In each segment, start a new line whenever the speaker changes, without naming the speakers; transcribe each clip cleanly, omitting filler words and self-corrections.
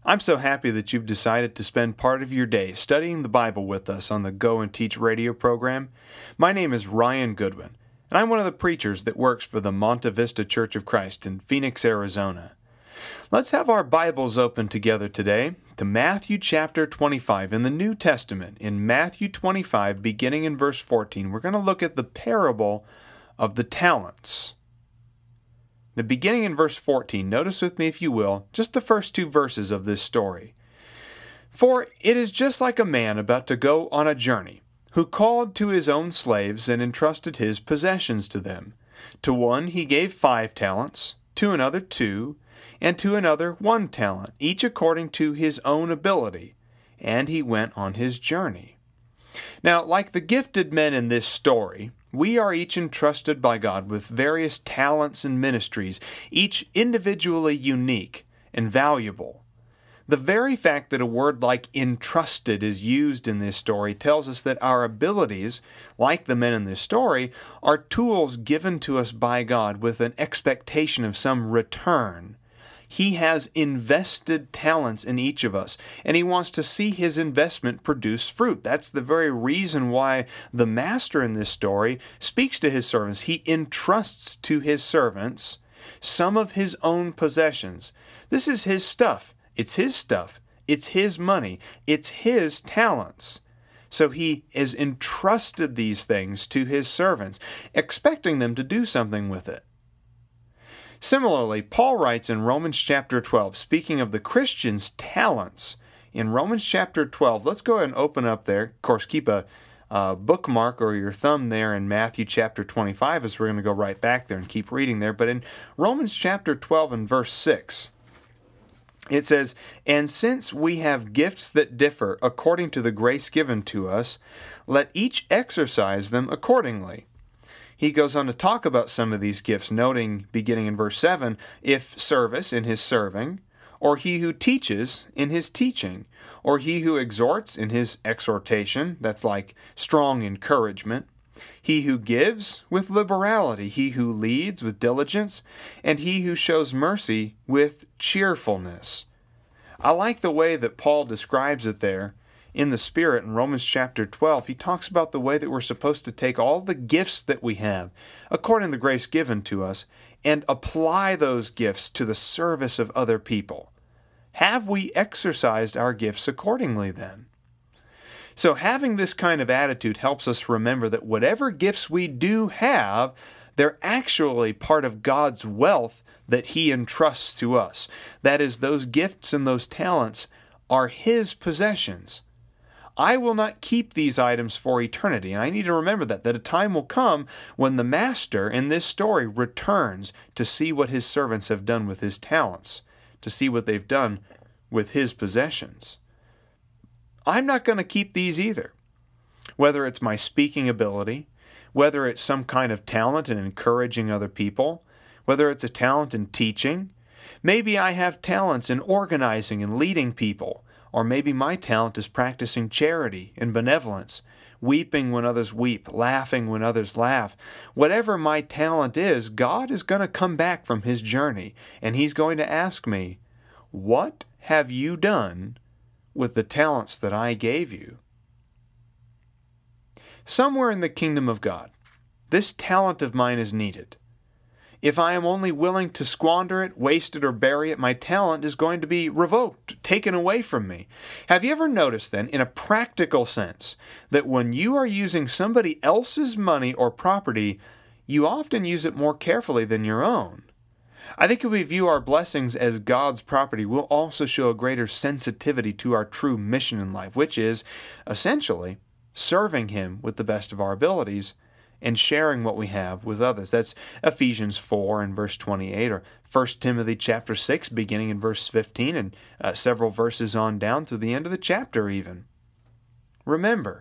I'm so happy that you've decided to spend part of your day studying the Bible with us on the Go and Teach radio program. My name is Ryan Goodwin, and I'm one of the preachers that works for the Monte Vista Church of Christ in Phoenix, Arizona. Let's have our Bibles open together today to Matthew chapter 25 in the New Testament. In Matthew 25, beginning in verse 14, we're going to look at the parable of the talents. Now, beginning in verse 14, notice with me, if you will, just the first two verses of this story. For it is just like a man about to go on a journey, who called to his own slaves and entrusted his possessions to them. To one he gave 5 talents, to another 2, and to another 1 talent, each according to his own ability. And he went on his journey. Now, like the gifted men in this story, we are each entrusted by God with various talents and ministries, each individually unique and valuable. The very fact that a word like entrusted is used in this story tells us that our abilities, like the men in this story, are tools given to us by God with an expectation of some return. He has invested talents in each of us, and He wants to see His investment produce fruit. That's the very reason why the master in this story speaks to his servants. He entrusts to his servants some of his own possessions. This is his stuff. It's his stuff. It's his money. It's his talents. So he has entrusted these things to his servants, expecting them to do something with it. Similarly, Paul writes in Romans chapter 12, speaking of the Christian's talents, in Romans chapter 12, let's go ahead and open up there. Of course, keep a bookmark or your thumb there in Matthew chapter 25, as we're going to go right back there and keep reading there. But in Romans chapter 12 and verse 6, it says, "And since we have gifts that differ according to the grace given to us, let each exercise them accordingly." He goes on to talk about some of these gifts, noting, beginning in verse 7, if service in his serving, or he who teaches in his teaching, or he who exhorts in his exhortation, that's like strong encouragement, he who gives with liberality, he who leads with diligence, and he who shows mercy with cheerfulness. I like the way that Paul describes it there. In the Spirit, in Romans chapter 12, he talks about the way that we're supposed to take all the gifts that we have, according to the grace given to us, and apply those gifts to the service of other people. Have we exercised our gifts accordingly then? So having this kind of attitude helps us remember that whatever gifts we do have, they're actually part of God's wealth that He entrusts to us. That is, those gifts and those talents are His possessions. I will not keep these items for eternity, and I need to remember that a time will come when the master in this story returns to see what his servants have done with his talents, to see what they've done with his possessions. I'm not going to keep these either. Whether it's my speaking ability, whether it's some kind of talent in encouraging other people, whether it's a talent in teaching, maybe I have talents in organizing and leading people. Or maybe my talent is practicing charity and benevolence, weeping when others weep, laughing when others laugh. Whatever my talent is, God is going to come back from His journey, and He's going to ask me, what have you done with the talents that I gave you? Somewhere in the kingdom of God, this talent of mine is needed. If I am only willing to squander it, waste it, or bury it, my talent is going to be revoked, taken away from me. Have you ever noticed then, in a practical sense, that when you are using somebody else's money or property, you often use it more carefully than your own? I think if we view our blessings as God's property, we'll also show a greater sensitivity to our true mission in life, which is, essentially, serving Him with the best of our abilities and sharing what we have with others. That's Ephesians 4 and verse 28, or 1 Timothy chapter 6, beginning in verse 15, and several verses on down through the end of the chapter even. Remember,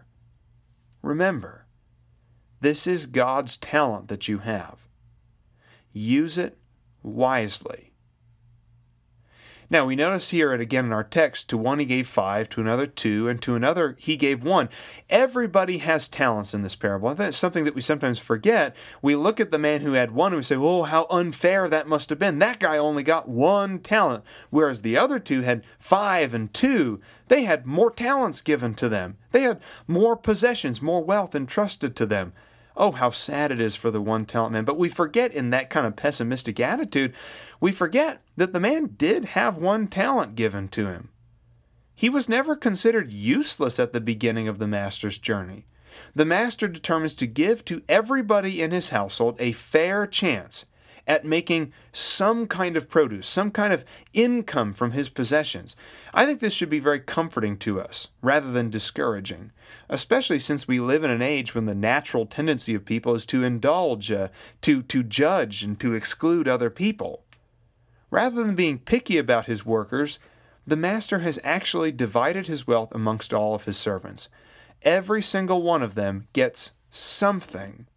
this is God's talent that you have. Use it wisely. Now, we notice here again in our text, to one he gave 5, to another 2, and to another he gave 1. Everybody has talents in this parable. And that's something that we sometimes forget. We look at the man who had 1 and we say, oh, how unfair that must have been. That guy only got 1 talent, whereas the other 2 had 5 and 2. They had more talents given to them. They had more possessions, more wealth entrusted to them. Oh, how sad it is for the 1 talent man. But we forget, in that kind of pessimistic attitude, we forget that the man did have 1 talent given to him. He was never considered useless at the beginning of the master's journey. The master determines to give to everybody in his household a fair chance at making some kind of produce, some kind of income from his possessions. I think this should be very comforting to us, rather than discouraging, especially since we live in an age when the natural tendency of people is to indulge, to judge, and to exclude other people. Rather than being picky about his workers, the master has actually divided his wealth amongst all of his servants. Every single one of them gets something.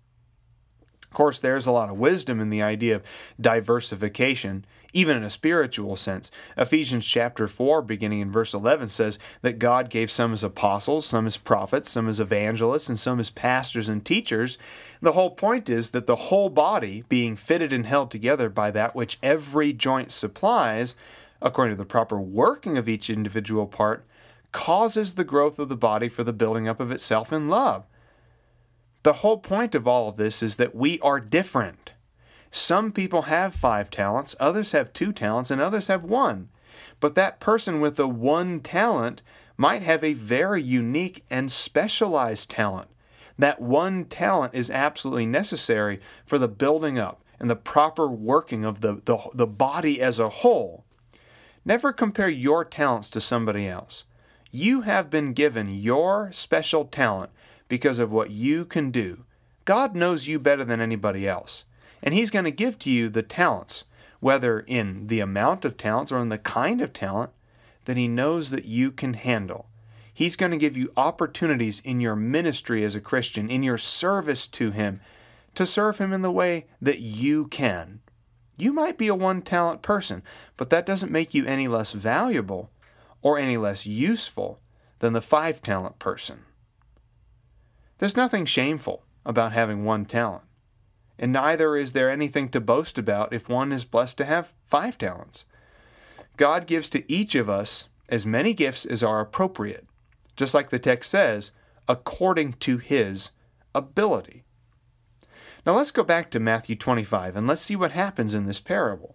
Of course, there's a lot of wisdom in the idea of diversification, even in a spiritual sense. Ephesians chapter 4, beginning in verse 11, says that God gave some as apostles, some as prophets, some as evangelists, and some as pastors and teachers. The whole point is that the whole body, being fitted and held together by that which every joint supplies, according to the proper working of each individual part, causes the growth of the body for the building up of itself in love. The whole point of all of this is that we are different. Some people have 5 talents, others have 2 talents, and others have 1. But that person with the 1 talent might have a very unique and specialized talent. That 1 talent is absolutely necessary for the building up and the proper working of the body as a whole. Never compare your talents to somebody else. You have been given your special talent because of what you can do. God knows you better than anybody else, and He's going to give to you the talents, whether in the amount of talents or in the kind of talent that He knows that you can handle. He's going to give you opportunities in your ministry as a Christian, in your service to Him, to serve Him in the way that you can. You might be a 1-talent person, but that doesn't make you any less valuable or any less useful than the 5-talent person. There's nothing shameful about having 1 talent, and neither is there anything to boast about if one is blessed to have 5 talents. God gives to each of us as many gifts as are appropriate, just like the text says, according to His ability. Now let's go back to Matthew 25, and let's see what happens in this parable.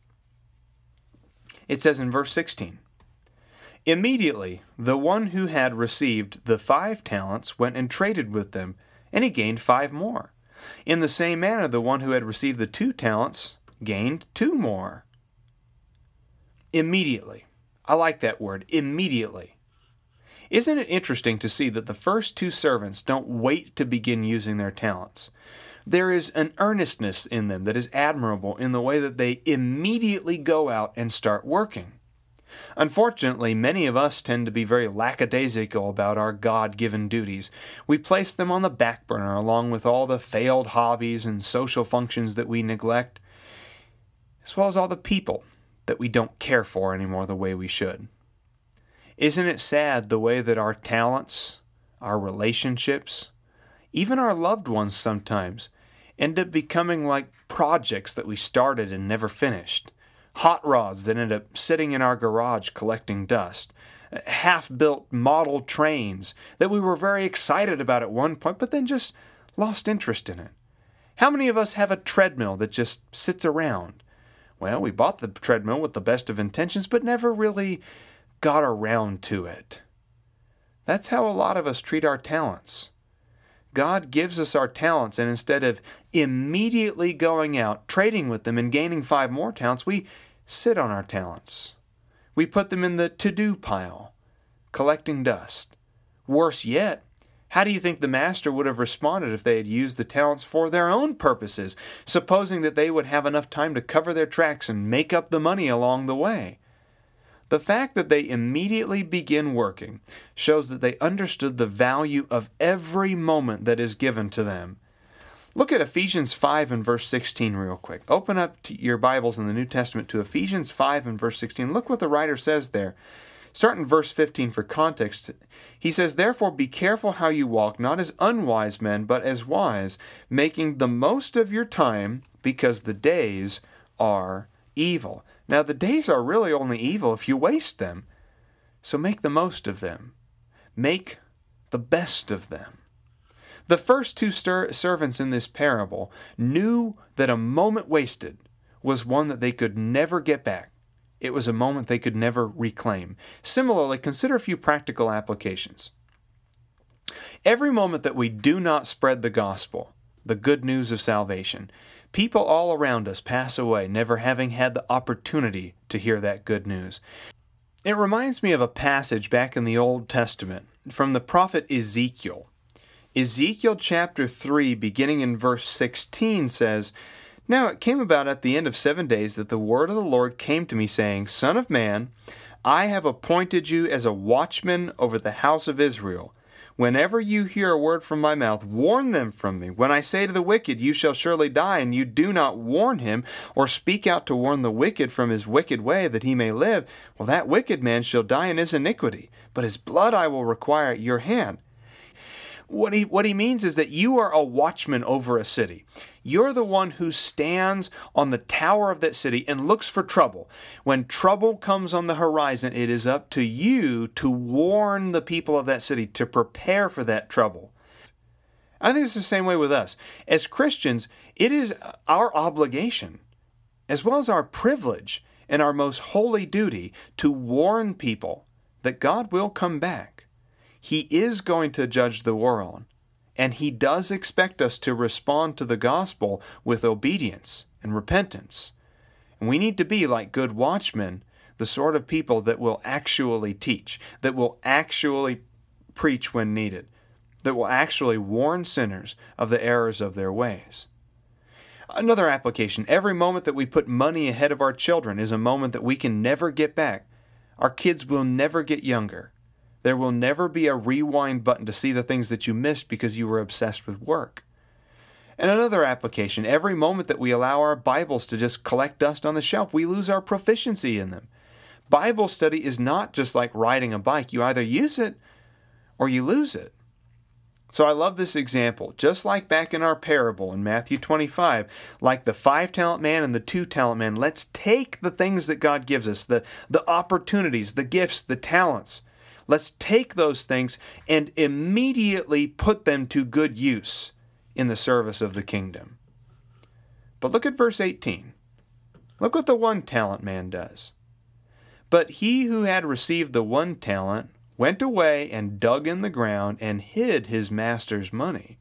It says in verse 16, "Immediately the one who had received the 5 talents went and traded with them, and he gained 5 more. In the same manner the one who had received the 2 talents gained 2 more." Immediately. I like that word, immediately. Isn't it interesting to see that the first 2 servants don't wait to begin using their talents? There is an earnestness in them that is admirable in the way that they immediately go out and start working. Unfortunately, many of us tend to be very lackadaisical about our God-given duties. We place them on the back burner along with all the failed hobbies and social functions that we neglect, as well as all the people that we don't care for anymore the way we should. Isn't it sad the way that our talents, our relationships, even our loved ones sometimes, end up becoming like projects that we started and never finished? Hot rods that end up sitting in our garage collecting dust. Half-built model trains that we were very excited about at one point, but then just lost interest in it. How many of us have a treadmill that just sits around? Well, we bought the treadmill with the best of intentions, but never really got around to it. That's how a lot of us treat our talents. God gives us our talents, and instead of immediately going out, trading with them, and gaining 5 more talents, we sit on our talents. We put them in the to-do pile, collecting dust. Worse yet, how do you think the master would have responded if they had used the talents for their own purposes, supposing that they would have enough time to cover their tracks and make up the money along the way? The fact that they immediately begin working shows that they understood the value of every moment that is given to them. Look at Ephesians 5 and verse 16 real quick. Open up your Bibles in the New Testament to Ephesians 5 and verse 16. Look what the writer says there. Start in verse 15 for context. He says, "Therefore be careful how you walk, not as unwise men, but as wise, making the most of your time, because the days are evil." Now, the days are really only evil if you waste them. So make the most of them. Make the best of them. The first two servants in this parable knew that a moment wasted was one that they could never get back. It was a moment they could never reclaim. Similarly, consider a few practical applications. Every moment that we do not spread the gospel, the good news of salvation, people all around us pass away, never having had the opportunity to hear that good news. It reminds me of a passage back in the Old Testament from the prophet Ezekiel. Ezekiel chapter 3, beginning in verse 16, says, "Now it came about at the end of 7 days that the word of the Lord came to me, saying, Son of man, I have appointed you as a watchman over the house of Israel. Whenever you hear a word from my mouth, warn them from me. When I say to the wicked, you shall surely die, and you do not warn him, or speak out to warn the wicked from his wicked way, that he may live, well, that wicked man shall die in his iniquity, but his blood I will require at your hand." What he means is that you are a watchman over a city. You're the one who stands on the tower of that city and looks for trouble. When trouble comes on the horizon, it is up to you to warn the people of that city, to prepare for that trouble. I think it's the same way with us. As Christians, it is our obligation, as well as our privilege and our most holy duty, to warn people that God will come back. He is going to judge the world, and He does expect us to respond to the gospel with obedience and repentance. And we need to be, like good watchmen, the sort of people that will actually teach, that will actually preach when needed, that will actually warn sinners of the errors of their ways. Another application, every moment that we put money ahead of our children is a moment that we can never get back. Our kids will never get younger. There will never be a rewind button to see the things that you missed because you were obsessed with work. And another application, every moment that we allow our Bibles to just collect dust on the shelf, we lose our proficiency in them. Bible study is not just like riding a bike. You either use it or you lose it. So I love this example. Just like back in our parable in Matthew 25, like the 5-talent man and the 2-talent man, let's take the things that God gives us, the opportunities, the gifts, the talents. Let's take those things and immediately put them to good use in the service of the kingdom. But look at verse 18. Look what the 1-talent man does. "But he who had received the 1 talent went away and dug in the ground and hid his master's money."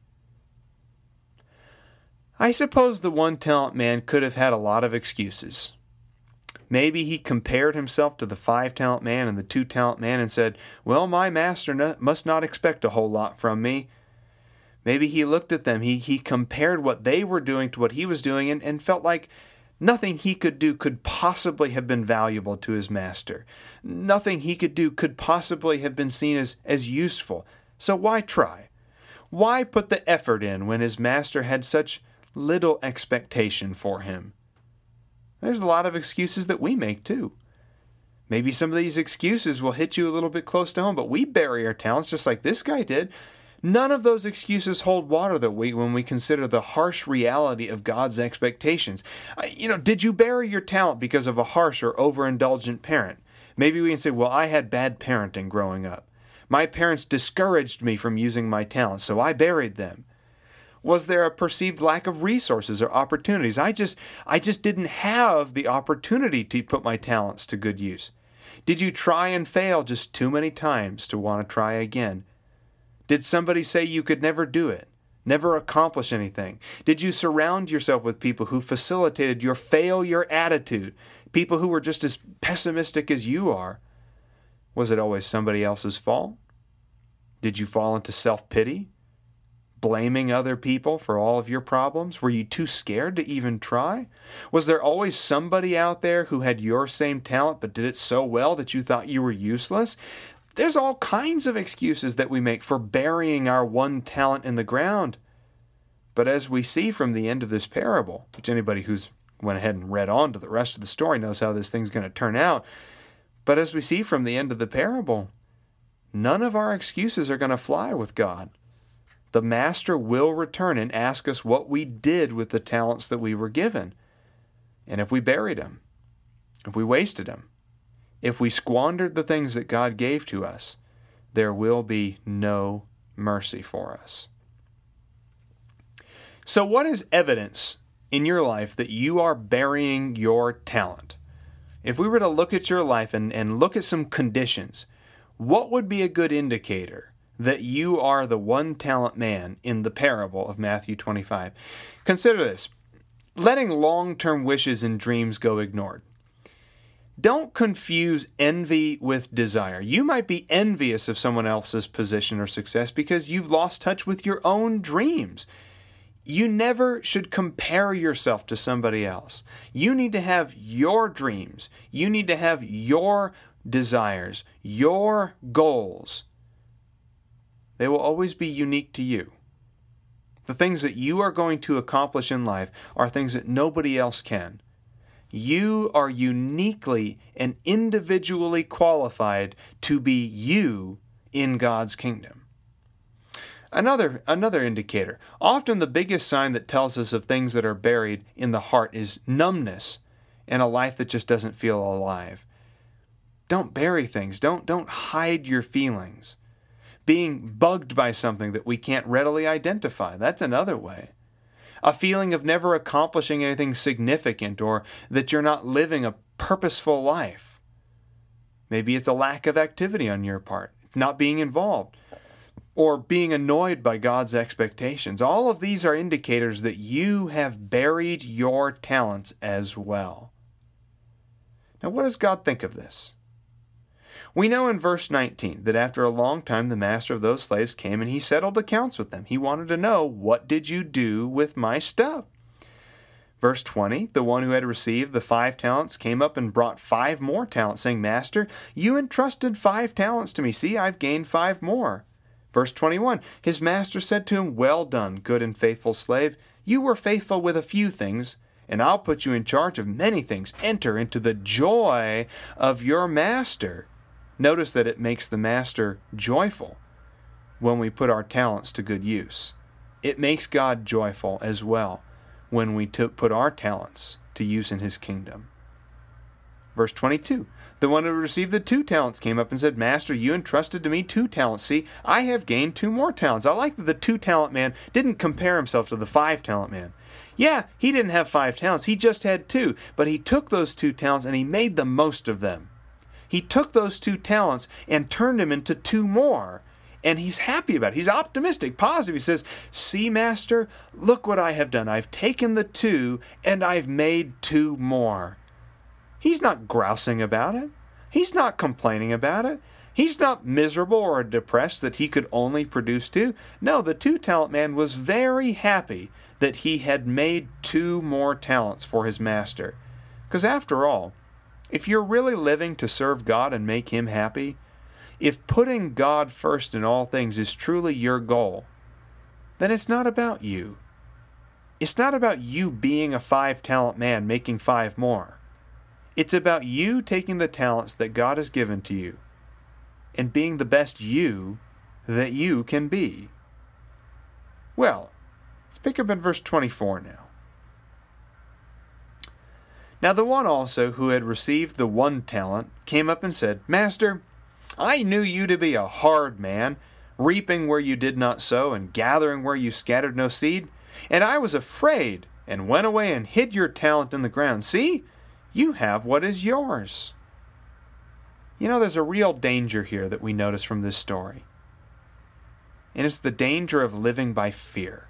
I suppose the 1-talent man could have had a lot of excuses. Maybe he compared himself to the 5-talent man and the 2-talent man and said, "Well, my master must not expect a whole lot from me." Maybe he looked at them, he compared what they were doing to what he was doing and felt like nothing he could do could possibly have been valuable to his master. Nothing he could do could possibly have been seen as useful. So why try? Why put the effort in when his master had such little expectation for him? There's a lot of excuses that we make too. Maybe some of these excuses will hit you a little bit close to home, but we bury our talents just like this guy did. None of those excuses hold water when we consider the harsh reality of God's expectations. Did you bury your talent because of a harsh or overindulgent parent? Maybe we can say, well, I had bad parenting growing up. My parents discouraged me from using my talents, so I buried them. Was there a perceived lack of resources or opportunities? I just didn't have the opportunity to put my talents to good use. Did you try and fail just too many times to want to try again? Did somebody say you could never do it, never accomplish anything? Did you surround yourself with people who facilitated your failure attitude, people who were just as pessimistic as you are? Was it always somebody else's fault? Did you fall into self-pity? Blaming other people for all of your problems? Were you too scared to even try? Was there always somebody out there who had your same talent but did it so well that you thought you were useless? There's all kinds of excuses that we make for burying our 1 talent in the ground. But as we see from the end of this parable, which anybody who's went ahead and read on to the rest of the story knows how this thing's going to turn out. But as we see from the end of the parable, none of our excuses are going to fly with God. The master will return and ask us what we did with the talents that we were given. And if we buried them, if we wasted them, if we squandered the things that God gave to us, there will be no mercy for us. So what is evidence in your life that you are burying your talent? If we were to look at your life and look at some conditions, what would be a good indicator that you are the one-talent man in the parable of Matthew 25? Consider this. Letting long-term wishes and dreams go ignored. Don't confuse envy with desire. You might be envious of someone else's position or success because you've lost touch with your own dreams. You never should compare yourself to somebody else. You need to have your dreams. You need to have your desires, your goals. They will always be unique to you. The things that you are going to accomplish in life are things that nobody else can. You are uniquely and individually qualified to be you in God's kingdom. Another indicator. Often the biggest sign that tells us of things that are buried in the heart is numbness and a life that just doesn't feel alive. Don't bury things. Don't hide your feelings. Being bugged by something that we can't readily identify. That's another way. A feeling of never accomplishing anything significant or that you're not living a purposeful life. Maybe it's a lack of activity on your part, not being involved, or being annoyed by God's expectations. All of these are indicators that you have buried your talents as well. Now, what does God think of this? We know in verse 19 that after a long time the master of those slaves came and he settled accounts with them. He wanted to know, what did you do with my stuff? Verse 20, the one who had received the 5 talents came up and brought 5 more talents, saying, Master, you entrusted 5 talents to me. See, I've gained 5 more. Verse 21, his master said to him, Well done, good and faithful slave. You were faithful with a few things, and I'll put you in charge of many things. Enter into the joy of your master. Notice that it makes the master joyful when we put our talents to good use. It makes God joyful as well when we put our talents to use in His kingdom. Verse 22, the one who received the 2 talents came up and said, Master, you entrusted to me 2 talents. See, I have gained 2 more talents. I like that the 2-talent man didn't compare himself to the 5-talent man. Yeah, he didn't have 5 talents. He just had 2. But he took those 2 talents and he made the most of them. He took those 2 talents and turned them into 2 more. And he's happy about it. He's optimistic, positive. He says, See, Master, look what I have done. I've taken the 2 and I've made 2 more. He's not grousing about it. He's not complaining about it. He's not miserable or depressed that he could only produce 2. No, the 2-talent man was very happy that he had made 2 more talents for his master. Because after all, if you're really living to serve God and make Him happy, if putting God first in all things is truly your goal, then it's not about you. It's not about you being a 5-talent man making 5 more. It's about you taking the talents that God has given to you and being the best you that you can be. Well, let's pick up in verse 24 now. Now the one also who had received the 1 talent came up and said, Master, I knew you to be a hard man, reaping where you did not sow and gathering where you scattered no seed. And I was afraid and went away and hid your talent in the ground. See, you have what is yours. You know, there's a real danger here that we notice from this story. And it's the danger of living by fear.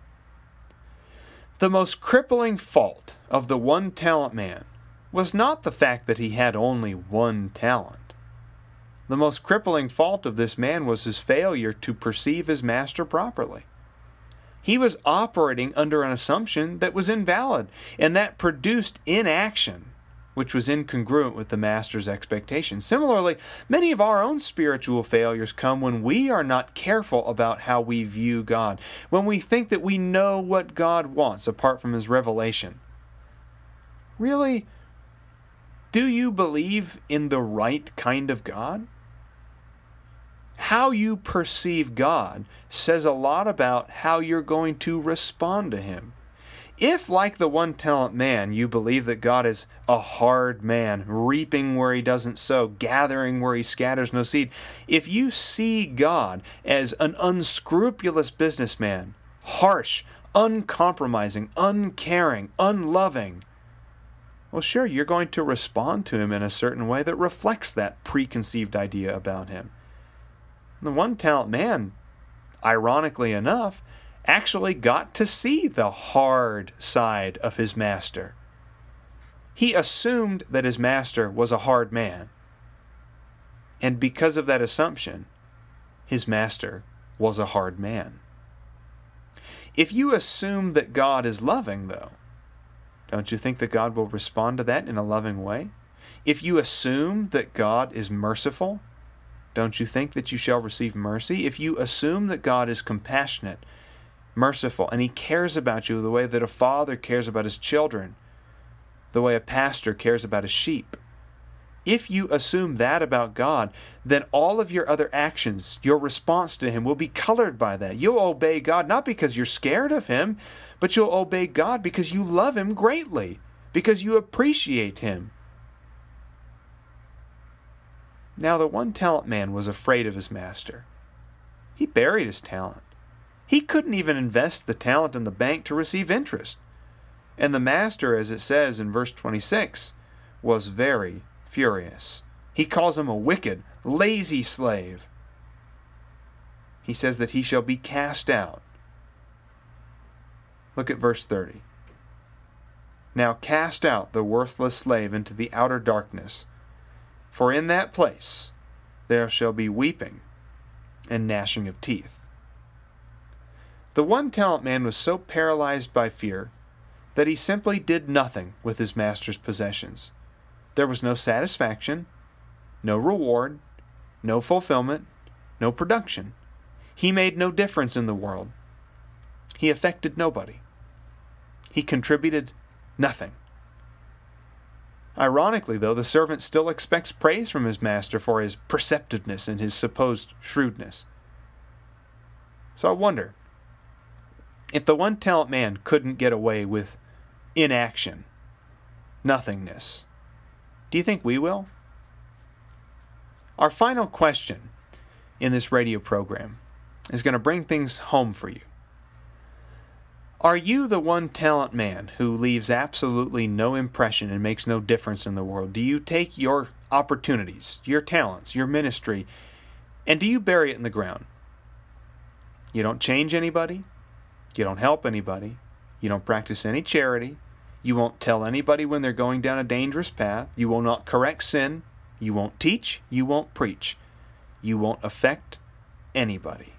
The most crippling fault of the 1-talent man was not the fact that he had only 1 talent. The most crippling fault of this man was his failure to perceive his master properly. He was operating under an assumption that was invalid and that produced inaction which was incongruent with the master's expectations. Similarly, many of our own spiritual failures come when we are not careful about how we view God, when we think that we know what God wants apart from His revelation. Really, do you believe in the right kind of God? How you perceive God says a lot about how you're going to respond to Him. If, like the one-talent man, you believe that God is a hard man, reaping where He doesn't sow, gathering where He scatters no seed, if you see God as an unscrupulous businessman, harsh, uncompromising, uncaring, unloving, well, sure, you're going to respond to Him in a certain way that reflects that preconceived idea about Him. The one-talent man, ironically enough, actually got to see the hard side of his master. He assumed that his master was a hard man. And because of that assumption, his master was a hard man. If you assume that God is loving, though, don't you think that God will respond to that in a loving way? If you assume that God is merciful, don't you think that you shall receive mercy? If you assume that God is compassionate, merciful, and He cares about you the way that a father cares about his children, the way a pastor cares about his sheep, if you assume that about God, then all of your other actions, your response to Him will be colored by that. You'll obey God not because you're scared of Him, but you'll obey God because you love Him greatly, because you appreciate Him. Now, the one-talent man was afraid of his master. He buried his talent. He couldn't even invest the talent in the bank to receive interest. And the master, as it says in verse 26, was very furious. He calls him a wicked, lazy slave. He says that he shall be cast out. Look at verse 30. Now cast out the worthless slave into the outer darkness, for in that place there shall be weeping and gnashing of teeth. The one-talent man was so paralyzed by fear that he simply did nothing with his master's possessions. There was no satisfaction, no reward, no fulfillment, no production. He made no difference in the world. He affected nobody. He contributed nothing. Ironically, though, the servant still expects praise from his master for his perceptiveness and his supposed shrewdness. So I wonder, if the one-talent man couldn't get away with inaction, nothingness, do you think we will? Our final question in this radio program is going to bring things home for you. Are you the one-talent man who leaves absolutely no impression and makes no difference in the world? Do you take your opportunities, your talents, your ministry, and do you bury it in the ground? You don't change anybody. You don't help anybody. You don't practice any charity. You won't tell anybody when they're going down a dangerous path. You will not correct sin. You won't teach. You won't preach. You won't affect anybody.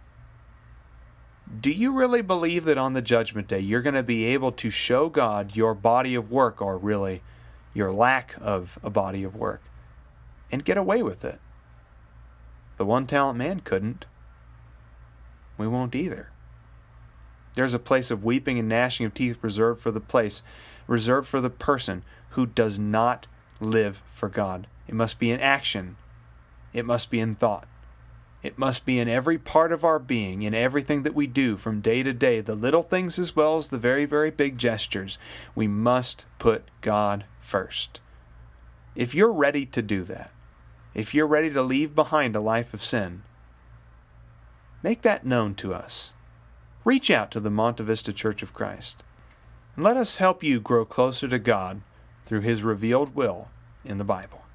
Do you really believe that on the judgment day you're going to be able to show God your body of work, or really your lack of a body of work, and get away with it? The one-talent man couldn't. We won't either. There's a place of weeping and gnashing of teeth reserved for the person who does not live for God. It must be in action. It must be in thought. It must be in every part of our being, in everything that we do from day to day, the little things as well as the very, very big gestures. We must put God first. If you're ready to do that, if you're ready to leave behind a life of sin, make that known to us. Reach out to the Monte Vista Church of Christ, and let us help you grow closer to God through His revealed will in the Bible.